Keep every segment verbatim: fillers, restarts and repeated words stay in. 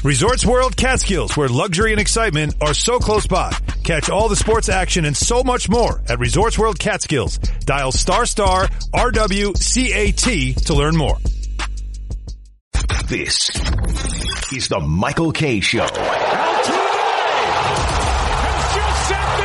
Resorts World Catskills, where luxury and excitement are so close by. Catch all the sports action and so much more at Resorts World Catskills. Dial star star R W C A T to learn more. This is the Michael Kay Show. Altuve has just sent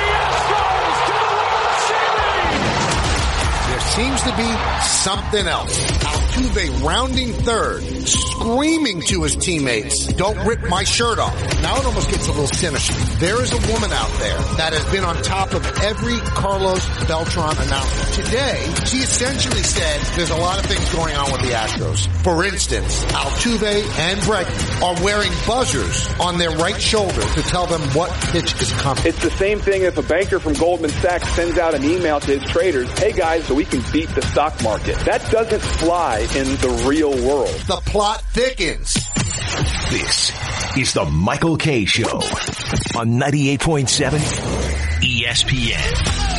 the Astros to the World Series. Seems to be something else. Altuve rounding third, screaming to his teammates, don't rip my shirt off. Now it almost gets a little sinister. There is a woman out there that has been on top of every Carlos Beltran announcement. Today, she essentially said there's a lot of things going on with the Astros. For instance, Altuve and Bregman are wearing buzzers on their right shoulder to tell them what pitch is coming. It's the same thing if a banker from Goldman Sachs sends out an email to his traders, hey guys, so we can beat the stock market. That doesn't fly in the real world. The plot thickens. This is the Michael Kay Show on ninety-eight point seven E S P N.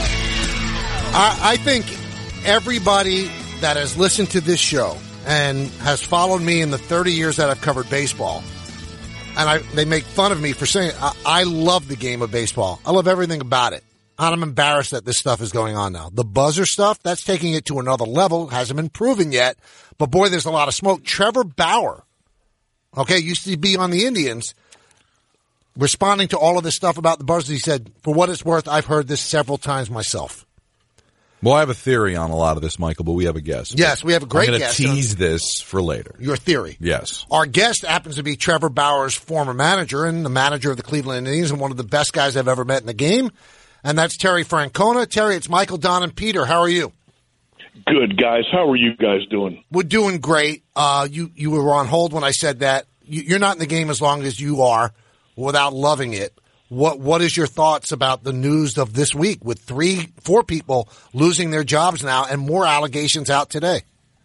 I, I think everybody that has listened to this show and has followed me in the thirty years that I've covered baseball, and I, they make fun of me for saying I, I love the game of baseball. I love everything about it. I'm embarrassed that this stuff is going on now. The buzzer stuff, that's taking it to another level. Hasn't been proven yet. But boy, there's a lot of smoke. Trevor Bauer, okay, used to be on the Indians, responding to all of this stuff about the buzzers. He said, for what it's worth, I've heard this several times myself. Well, I have a theory on a lot of this, Michael, but we have a guest. Yes, we have a great I'm guest. I'm going to tease this for later. Your theory. Yes. Our guest happens to be Trevor Bauer's former manager and the manager of the Cleveland Indians and one of the best guys I've ever met in the game. And that's Terry Francona. Terry, it's Michael, Don, and Peter. How are you? Good, guys. How are you guys doing? We're doing great. Uh, you, you were on hold when I said that. You, you're not in the game as long as you are without loving it. What What is your thoughts about the news of this week with three, four people losing their jobs now and more allegations out today?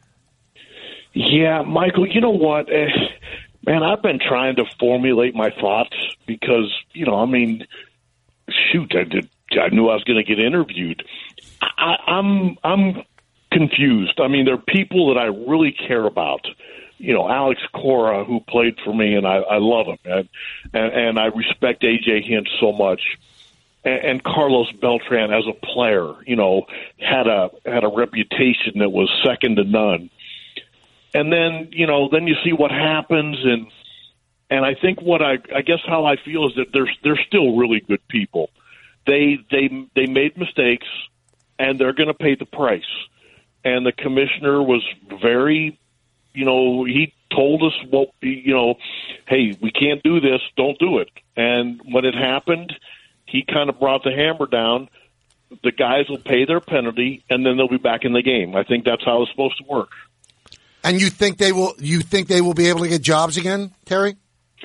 Yeah, Michael, you know what? Uh, man, I've been trying to formulate my thoughts because, you know, I mean, shoot, I did. I knew I was going to get interviewed. I, I'm I'm confused. I mean, there are people that I really care about. You know, Alex Cora, who played for me, and I, I love him, and, and and I respect A J Hinch so much. And, and Carlos Beltran, as a player, you know, had a had a reputation that was second to none. And then, you know, then you see what happens, and and I think what I I guess how I feel is that they're they're still really good people. They they they made mistakes, and they're going to pay the price. And the commissioner was very, you know, he told us, well, you know, hey, we can't do this. Don't do it. And when it happened, he kind of brought the hammer down. The guys will pay their penalty, and then they'll be back in the game. I think that's how it's supposed to work. And you think they will? You think they will be able to get jobs again, Terry?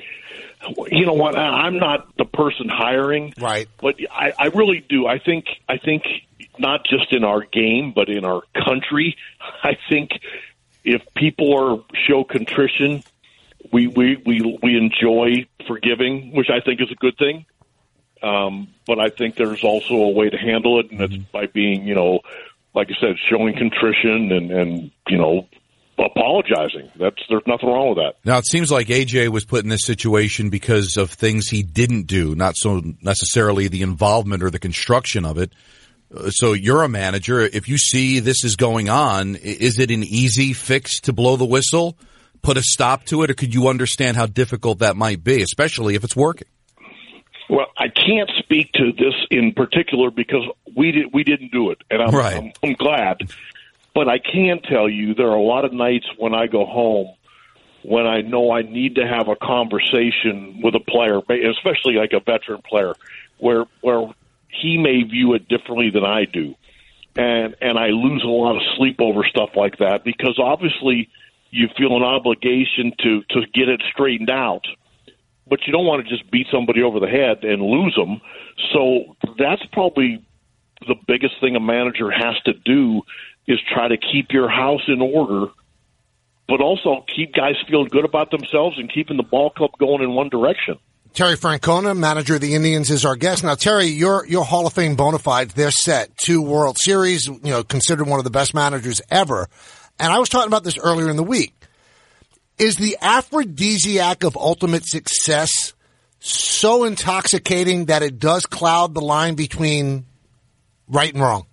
You know what? I'm not the person hiring, right? But I, I really do. I think. I think not just in our game, but in our country. I think if people are show contrition, we we we, we enjoy forgiving, which I think is a good thing. Um, but I think there's also a way to handle it, and it's by being, you know, like I said, showing contrition and and you know. apologizing. That's there's nothing wrong with that. Now, it seems like A J was put in this situation because of things he didn't do, not so necessarily the involvement or the construction of it. So you're a manager. If you see this is going on, is it an easy fix to blow the whistle, put a stop to it, or could you understand how difficult that might be, especially if it's working? Well, I can't speak to this in particular because we did, we didn't do it, and I'm, right. I'm, I'm glad. But I can tell you there are a lot of nights when I go home when I know I need to have a conversation with a player, especially like a veteran player, where where he may view it differently than I do. And and I lose a lot of sleep over stuff like that because obviously you feel an obligation to, to get it straightened out. But you don't want to just beat somebody over the head and lose them. So that's probably the biggest thing a manager has to do is try to keep your house in order, but also keep guys feeling good about themselves and keeping the ball club going in one direction. Terry Francona, manager of the Indians, is our guest. Now, Terry, your your Hall of Fame bona fides, they're set. Two World Series, you know, considered one of the best managers ever. And I was talking about this earlier in the week. Is the aphrodisiac of ultimate success so intoxicating that it does cloud the line between right and wrong?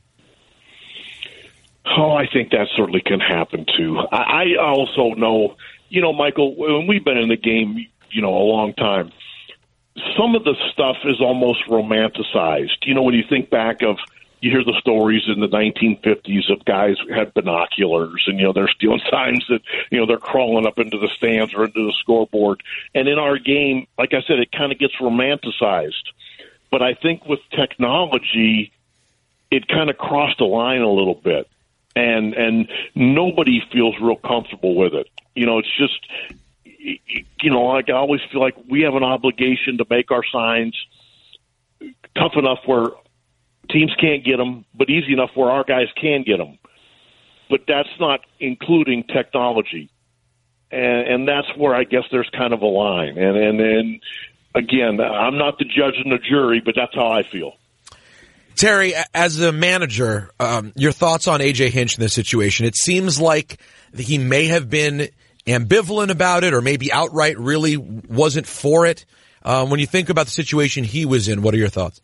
Oh, I think that certainly can happen, too. I, I also know, you know, Michael, when we've been in the game, you know, a long time, some of the stuff is almost romanticized. You know, when you think back of, you hear the stories in the nineteen fifties of guys who had binoculars and, you know, they're stealing signs that, you know, they're crawling up into the stands or into the scoreboard. And in our game, like I said, it kind of gets romanticized. But I think with technology, it kind of crossed the line a little bit. And, and nobody feels real comfortable with it. You know, it's just, you know, like I always feel like we have an obligation to make our signs tough enough where teams can't get them, but easy enough where our guys can get them. But that's not including technology. And, and that's where I guess there's kind of a line. And, and, and again, I'm not the judge and the jury, but that's how I feel. Terry, as a manager, um, your thoughts on A J Hinch in this situation? It seems like he may have been ambivalent about it or maybe outright really wasn't for it. Um, when you think about the situation he was in, what are your thoughts?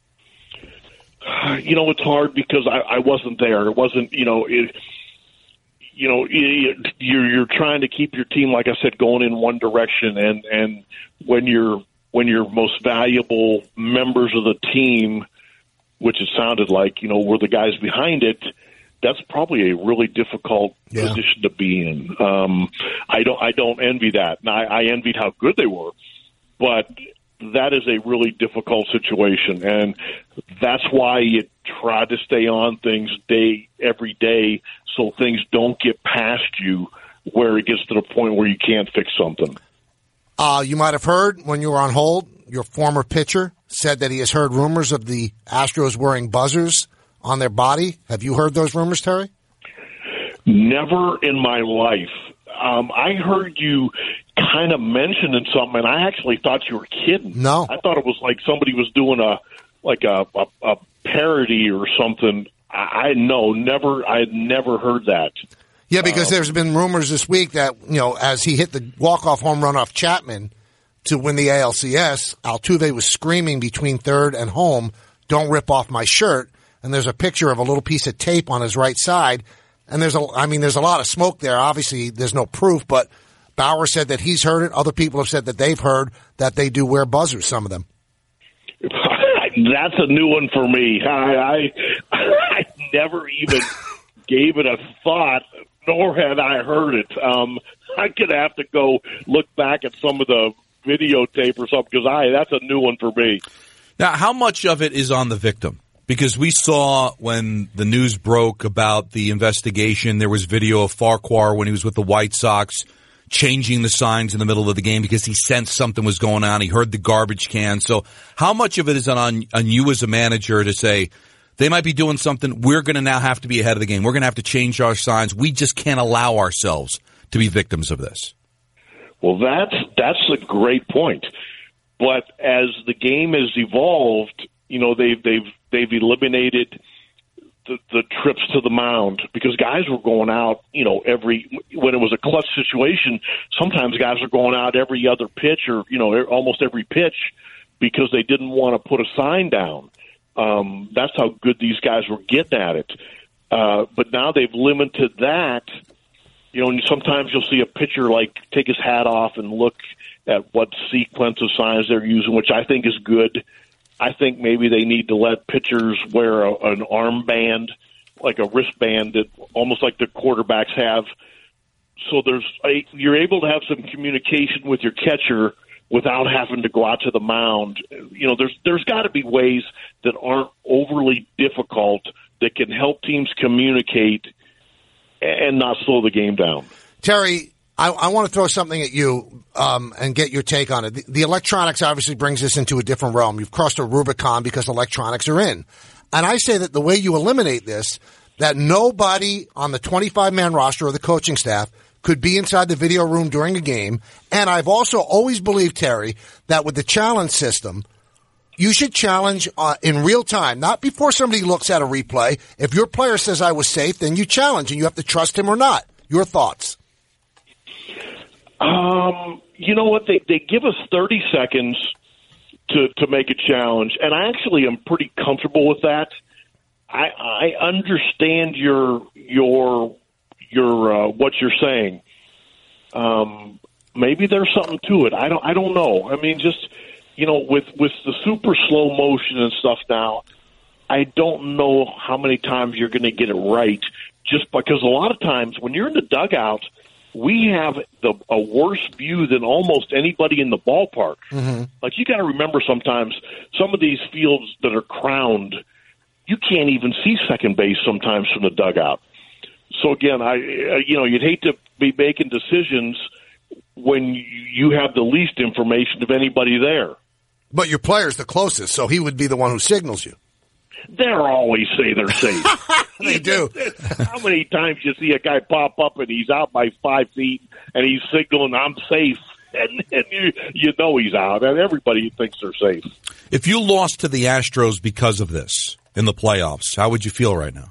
You know, it's hard because I, I wasn't there. It wasn't, you know, it, you know, it, you're you're trying to keep your team, like I said, going in one direction, and and when you're when your most valuable members of the team, which it sounded like, you know, were the guys behind it, that's probably a really difficult yeah. position to be in. Um, I don't I don't envy that. And I, I envied how good they were, but that is a really difficult situation, and that's why you try to stay on things day every day so things don't get past you where it gets to the point where you can't fix something. Uh, you might have heard when you were on hold, your former pitcher said that he has heard rumors of the Astros wearing buzzers on their body. Have you heard those rumors, Terry? Never in my life. Um, I heard you kind of mentioning something, and I actually thought you were kidding. No. I thought it was like somebody was doing a like a, a, a parody or something. I, I no, never. I had never heard that. Yeah, because um, there's been rumors this week that, you know, as he hit the walk-off home run off Chapman to win the A L C S, Altuve was screaming between third and home, "Don't rip off my shirt." And there's a picture of a little piece of tape on his right side. And there's a, I mean, there's a lot of smoke there. Obviously, there's no proof, but Bauer said that he's heard it. Other people have said that they've heard that they do wear buzzers, some of them. That's a new one for me. I, I, I never even gave it a thought, nor had I heard it. Um, I could have to go look back at some of the videotape or something, because I, that's a new one for me. Now, how much of it is on the victim? Because we saw when the news broke about the investigation, there was video of Farquhar when he was with the White Sox changing the signs in the middle of the game because he sensed something was going on. He heard the garbage can. So how much of it is on, on you as a manager to say, they might be doing something, we're going to now have to be ahead of the game. We're going to have to change our signs. We just can't allow ourselves to be victims of this. Well, that's, that's a great point. But as the game has evolved, you know, they've, they've, they've eliminated the, the trips to the mound because guys were going out, you know, every, when it was a clutch situation, sometimes guys are going out every other pitch or, you know, almost every pitch because they didn't want to put a sign down. Um, that's how good these guys were getting at it. Uh, but now they've limited that. You know, and sometimes you'll see a pitcher like take his hat off and look at what sequence of signs they're using, which I think is good. I think maybe they need to let pitchers wear a, an armband, like a wristband, that almost like the quarterbacks have. So there's a, you're able to have some communication with your catcher without having to go out to the mound. You know, there's there's got to be ways that aren't overly difficult that can help teams communicate and not slow the game down. Terry, I, I want to throw something at you um, and get your take on it. The, the electronics obviously brings us into a different realm. You've crossed a Rubicon because electronics are in. And I say that the way you eliminate this, that nobody on the twenty-five man roster or the coaching staff could be inside the video room during a game. And I've also always believed, Terry, that with the challenge system, you should challenge uh, in real time, not before somebody looks at a replay. If your player says I was safe, then you challenge, and you have to trust him or not. Your thoughts? Um, you know what? They they give us thirty seconds to to make a challenge, and I actually am pretty comfortable with that. I I understand your your your uh, what you're saying. Um, maybe there's something to it. I don't I don't know. I mean, just you know, with with the super slow motion and stuff now, I don't know how many times you're going to get it right. Just because a lot of times when you're in the dugout, we have the, a worse view than almost anybody in the ballpark. Mm-hmm. Like, you got to remember sometimes some of these fields that are crowned, you can't even see second base sometimes from the dugout. So again, I you know you'd hate to be making decisions when you have the least information of anybody there. But your player's the closest, so he would be the one who signals you. They're always say they're safe. They do. How many times you see a guy pop up and he's out by five feet and he's signaling, I'm safe, and, and you, you know he's out, and everybody thinks they're safe. If you lost to the Astros because of this in the playoffs, how would you feel right now?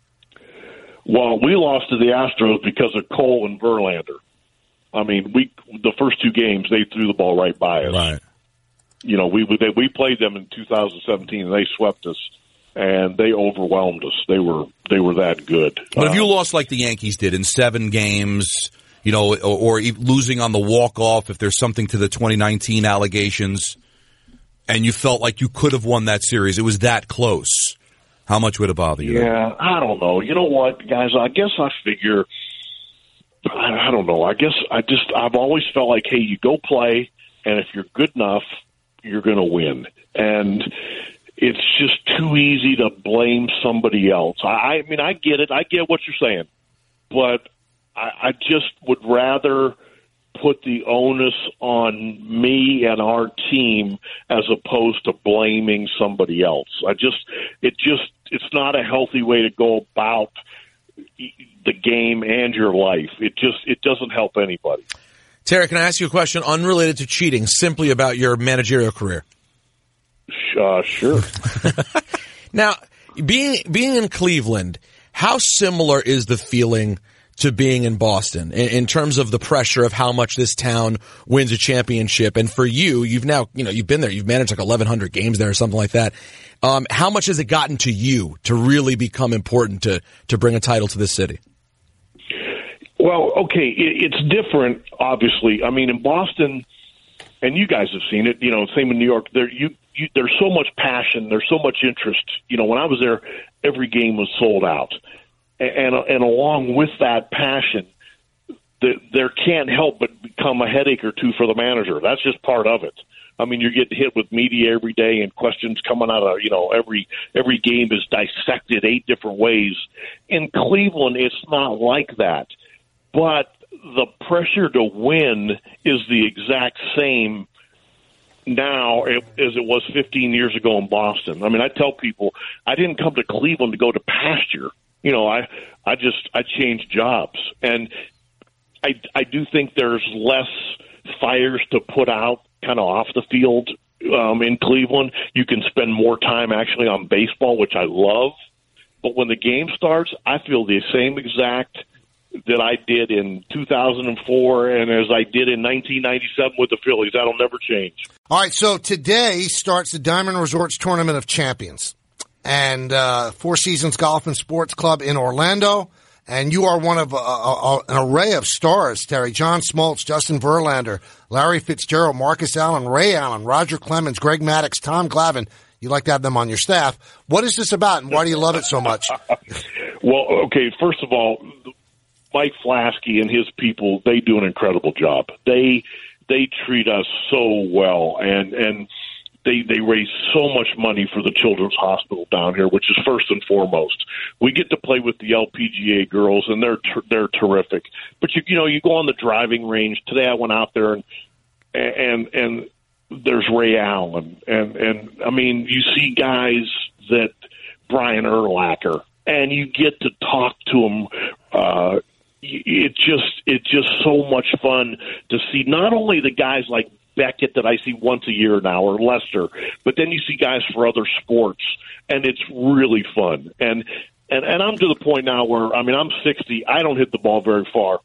Well, we lost to the Astros because of Cole and Verlander. I mean, we the first two games, they threw the ball right by us. Right. You know, we they, we played them in two thousand seventeen, and they swept us. And they overwhelmed us. They were they were that good. But if you um, lost like the Yankees did in seven games, you know, or, or losing on the walk-off, if there's something to the twenty nineteen allegations, and you felt like you could have won that series, it was that close, how much would it bother you? Yeah, I don't know. You know what, guys? I guess I figure, I, I don't know. I guess I just, I've always felt like, hey, you go play, and if you're good enough, you're going to win. And it's just too easy to blame somebody else. I, I mean, I get it. I get what you're saying. But I, I just would rather put the onus on me and our team as opposed to blaming somebody else. I just, it just, it's not a healthy way to go about the game and your life. It just, it doesn't help anybody. Terry, can I ask you a question unrelated to cheating, simply about your managerial career? Uh, sure. Now, being being in Cleveland, how similar is the feeling to being in Boston in, in terms of the pressure of how much this town wins a championship? And for you, you've now, you know, you've been there, you've managed like eleven hundred games there or something like that. Um, how much has it gotten to you to really become important to, to bring a title to this city? Well, okay, it, it's different, obviously. I mean, in Boston, and you guys have seen it, you know, same in New York, there, you, you, there's so much passion, there's so much interest. You know, when I was there, every game was sold out. And, and along with that passion, the, there can't help but become a headache or two for the manager. That's just part of it. I mean, you're getting hit with media every day and questions coming out of, you know, every every game is dissected eight different ways. In Cleveland, it's not like that. But the pressure to win is the exact same now as it was fifteen years ago in Boston. I mean, I tell people I didn't come to Cleveland to go to pasture. You know, I I just I changed jobs, and I I do think there's less fires to put out kind of off the field um, in Cleveland. You can spend more time actually on baseball, which I love. But when the game starts, I feel the same exact that I did in two thousand four and as I did in nineteen ninety-seven with the Phillies. That'll never change. All right, so today starts the Diamond Resorts Tournament of Champions. And uh, Four Seasons Golf and Sports Club in Orlando. And you are one of uh, uh, an array of stars, Terry. John Smoltz, Justin Verlander, Larry Fitzgerald, Marcus Allen, Ray Allen, Roger Clemens, Greg Maddux, Tom Glavine. You like to have them on your staff. What is this about, and why do you love it so much? Well, okay, first of all, Mike Flasky and his people, they do an incredible job. They they treat us so well, and and they they raise so much money for the Children's Hospital down here, which is first and foremost. We get to play with the L P G A girls, and they're ter- they're terrific. But you you know you go on the driving range today. I went out there and and and there's Ray Allen, and and I mean you see guys that Brian Urlacher, and you get to talk to them. Uh, It just it's just so much fun to see not only the guys like Beckett that I see once a year now, or Lester, but then you see guys for other sports, and it's really fun. And and and I'm to the point now where I mean I'm sixty, I don't hit the ball very far,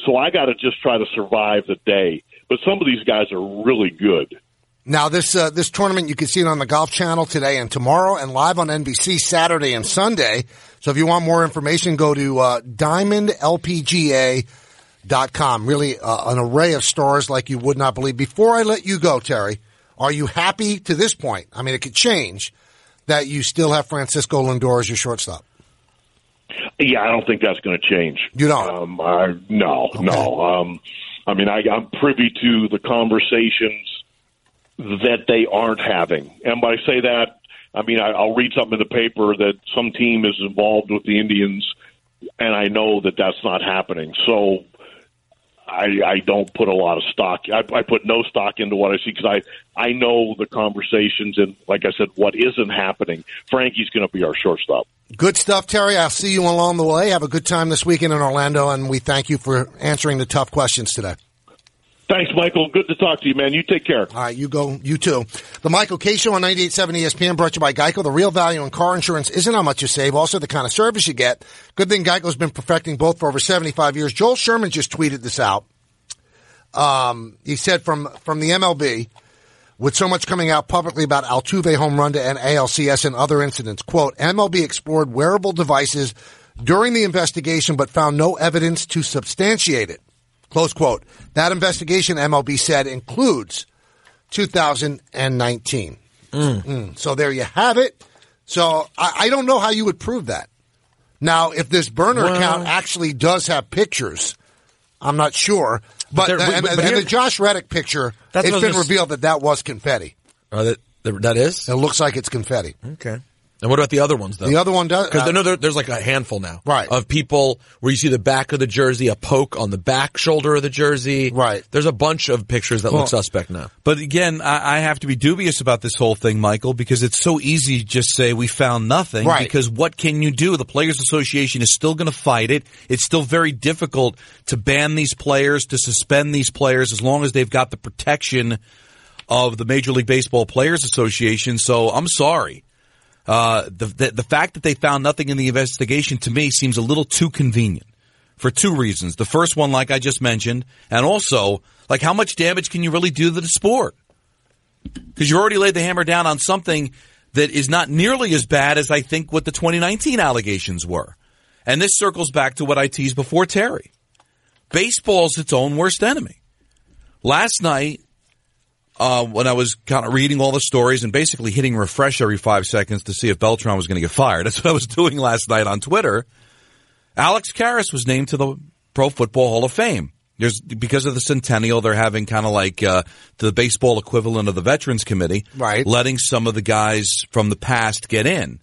So I got to just try to survive the day. But some of these guys are really good. Now, this uh, this tournament, you can see it on the Golf Channel today and tomorrow, and live on N B C Saturday and Sunday. So if you want more information, go to uh, diamond L P G A dot com. Really uh, an array of stars like you would not believe. Before I let you go, Terry, are you happy to this point? I mean, it could change, that you still have Francisco Lindor as your shortstop. Yeah, I don't think that's going to change. You don't? Um, I, no, okay. no. Um, I mean, I, I'm privy to the conversations that they aren't having. And when I say that, I mean, I, I'll read something in the paper that some team is involved with the Indians, and I know that that's not happening. So I, I don't put a lot of stock. I, I put no stock into what I see because I, I know the conversations and, like I said, what isn't happening. Frankie's going to be our shortstop. Good stuff, Terry. I'll see you along the way. Have a good time this weekend in Orlando, and we thank you for answering the tough questions today. Thanks, Michael. Good to talk to you, man. You take care. All right, you go. You too. The Michael K. Show on ninety-eight point seven E S P N, brought to you by Geico. The real value in car insurance isn't how much you save, also the kind of service you get. Good thing Geico's been perfecting both for over seventy-five years. Joel Sherman just tweeted this out. Um, he said from, from the M L B, with so much coming out publicly about Altuve home run to end A L C S and other incidents, quote, M L B explored wearable devices during the investigation but found no evidence to substantiate it. Close quote. That investigation, M L B said, includes two thousand nineteen. Mm. Mm. So there you have it. So I, I don't know how you would prove that. Now, if this burner well, account actually does have pictures, I'm not sure. But, but, the, and, but, but and the Josh Reddick picture, it's been just revealed that that was confetti. Uh, that, that is? It looks like it's confetti. Okay. And what about the other ones, though? The other one does. Because uh, no, there, there's like a handful now. Right. Of people where you see the back of the jersey, a poke on the back shoulder of the jersey. Right. There's a bunch of pictures that well, look suspect now. But again, I, I have to be dubious about this whole thing, Michael, because it's so easy to just say we found nothing. Right. Because what can you do? The Players Association is still going to fight it. It's still very difficult to ban these players, to suspend these players, as long as they've got the protection of the Major League Baseball Players Association. So I'm sorry. Uh, the, the the fact that they found nothing in the investigation to me seems a little too convenient for two reasons. The first one, like I just mentioned, and also, like, how much damage can you really do to the sport? Because you already laid the hammer down on something that is not nearly as bad as I think what the twenty nineteen allegations were. And this circles back to what I teased before, Terry. Baseball's its own worst enemy. Last night, Uh, when I was kind of reading all the stories and basically hitting refresh every five seconds to see if Beltran was going to get fired. That's what I was doing last night on Twitter. Alex Karras was named to the Pro Football Hall of Fame. There's, because of the centennial, they're having kind of like uh, the baseball equivalent of the Veterans Committee, right, letting some of the guys from the past get in.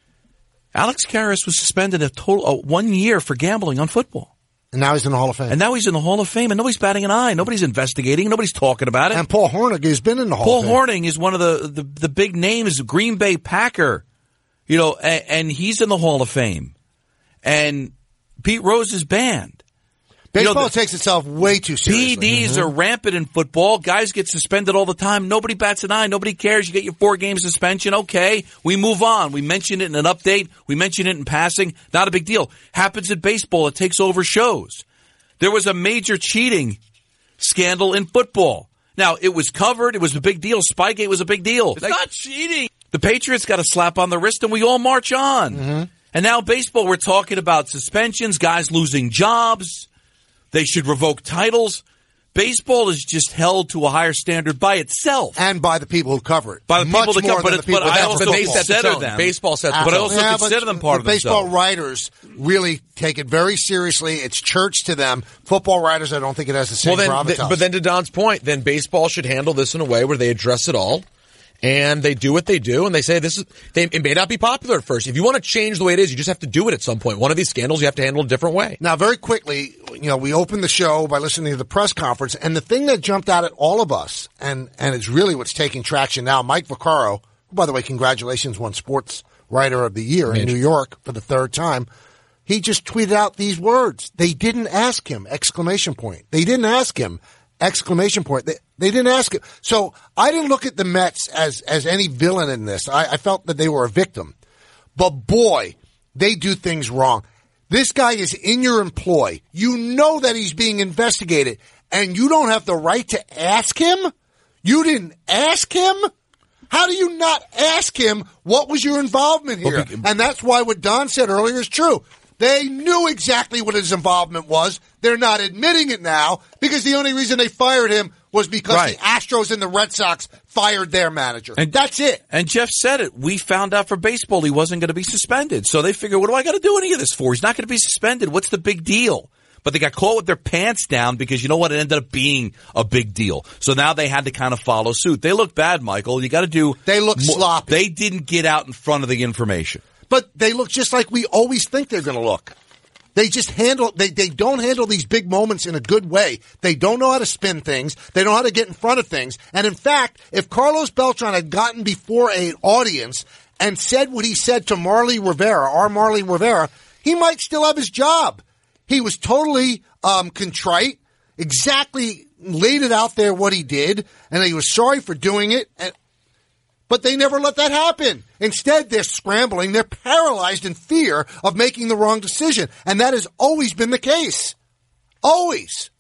Alex Karras was suspended a total uh, one year for gambling on football. And now he's in the Hall of Fame. And now he's in the Hall of Fame, and nobody's batting an eye. Nobody's investigating. Nobody's talking about it. And Paul Hornung has been in the Hall Paul of Fame. Paul Hornung is one of the, the, the big names, Green Bay Packer, you know, and, and he's in the Hall of Fame. And Pete Rose's band. Baseball you know, the, takes itself way too seriously. P Ds mm-hmm. are rampant in football. Guys get suspended all the time. Nobody bats an eye. Nobody cares. You get your four-game suspension. Okay, we move on. We mention it in an update. We mention it in passing. Not a big deal. Happens in baseball. It takes over shows. There was a major cheating scandal in football. Now, it was covered. It was a big deal. Spygate was a big deal. It's like, not cheating. The Patriots got a slap on the wrist, and we all march on. Mm-hmm. And now baseball, we're talking about suspensions, guys losing jobs. They should revoke titles. Baseball is just held to a higher standard by itself. And by the people who cover it. By the Much people that cover it. But, but I also consider them. Baseball sets But I also yeah, consider them part of the baseball themselves. writers really take it very seriously. It's church to them. Football writers, I don't think it has the same well, then, th- But then to Don's point, then baseball should handle this in a way where they address it all. And they do what they do, and they say this is. They, it may not be popular at first. If you want to change the way it is, you just have to do it at some point. One of these scandals, you have to handle a different way. Now, very quickly, you know, we opened the show by listening to the press conference, and the thing that jumped out at all of us, and and it's really what's taking traction now. Mike Vaccaro, who, by the way, congratulations, won Sports Writer of the Year in New York for the third time. He just tweeted out these words. They didn't ask him! Exclamation point. They didn't ask him! Exclamation point. They, they didn't ask it. So I didn't look at the Mets as, as any villain in this. I, I felt that they were a victim. But boy, they do things wrong. This guy is in your employ. You know that he's being investigated, and you don't have the right to ask him? You didn't ask him? How do you not ask him what was your involvement here? And that's why what Don said earlier is true. They knew exactly what his involvement was. They're not admitting it now because the only reason they fired him was because Right. the Astros and the Red Sox fired their manager. And that's it. And Jeff said it. We found out for baseball he wasn't going to be suspended. So they figured, what do I got to do any of this for? He's not going to be suspended. What's the big deal? But they got caught with their pants down because, you know what, it ended up being a big deal. So now they had to kind of follow suit. They look bad, Michael. You got to do... They look mo- sloppy. They didn't get out in front of the information. But they look just like we always think they're going to look. They just handle, they, they don't handle these big moments in a good way. They don't know how to spin things. They don't know how to get in front of things. And in fact, if Carlos Beltran had gotten before an audience and said what he said to Marley Rivera, our Marley Rivera, he might still have his job. He was totally um, contrite, exactly laid it out there what he did, and he was sorry for doing it. And, but they never let that happen. Instead, they're scrambling. They're paralyzed in fear of making the wrong decision. And that has always been the case. Always.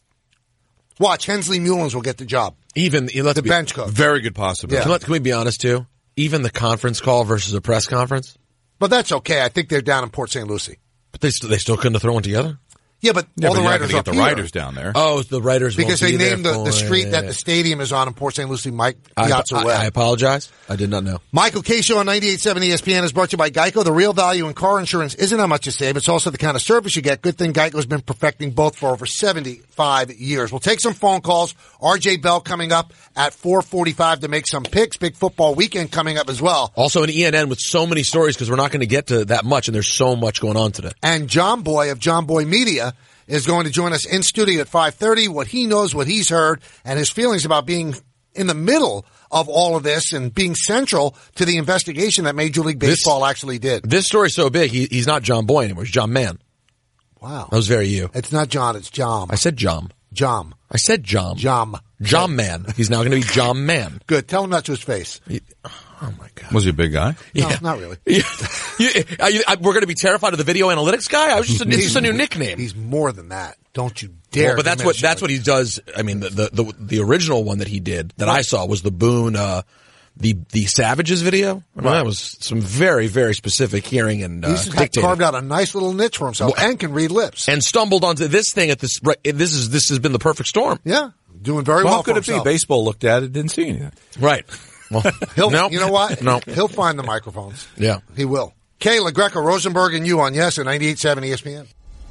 Watch, Hensley Mullins will get the job. Even let's the be, bench coach. Very good possibility. Can, let, can we be honest, too? Even the conference call versus a press conference? But that's okay. I think they're down in Port Saint Lucie. But they, st- they still couldn't have thrown one together? Yeah, but Yeah, all but the you're not writers gonna up get the here. writers down there. Oh, the writers Because won't they be named there the, the for street it. that the stadium is on in Port Saint Lucie, Mike I, Piazza I, Way. I apologize. I did not know. Michael K. Show on ninety-eight point seven E S P N is brought to you by Geico. The real value in car insurance isn't how much you save. It's also the kind of service you get. Good thing Geico's been perfecting both for over seventy-five years. We'll take some phone calls. R J Bell coming up at four forty-five to make some picks. Big football weekend coming up as well. Also an E N N with so many stories because we're not going to get to that much, and there's so much going on today. And John Boy of John Boy Media is going to join us in studio at five thirty. What he knows, what he's heard, and his feelings about being in the middle of all of this and being central to the investigation that Major League Baseball This- actually did. This story's so big, he, he's not John Boy anymore. He's John Mann. Wow. That was very you. It's not John, it's Jom. I said John. Jom. I said John. Jom. John Mann. He's now going to be John Mann. Good. Tell him that to his face. Oh, my God. Was he a big guy? No, not really. Yeah. You- are you- I- we're going to be terrified of the video analytics guy? I was just a, it's just a new nickname. He's more than that. Don't you dare. Well, but that's what diminish that's it. what he does. I mean, the the the, the original one that he did that I saw was the Boone, uh, the the Savages video. I mean, Right. that was some very very specific hearing and uh, He's had dictating. carved out a nice little niche for himself Well, and can read lips. and stumbled onto this thing at this. right- This is this has been the perfect storm. Yeah. Doing very Well, well how could for it be? himself. Baseball looked at it, didn't see anything. Right. Well, He'll, no, You know what? No. He'll find the microphones. Yeah. He will. Kayla Greco, Rosenberg, and you on Yes at ninety-eight point seven E S P N.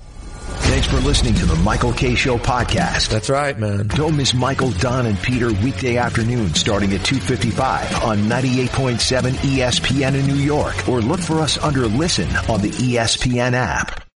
Thanks for listening to the Michael K. Show podcast. That's right, man. Don't miss Michael, Don, and Peter weekday afternoon starting at two fifty-five on ninety-eight point seven E S P N in New York. Or look for us under Listen on the E S P N app.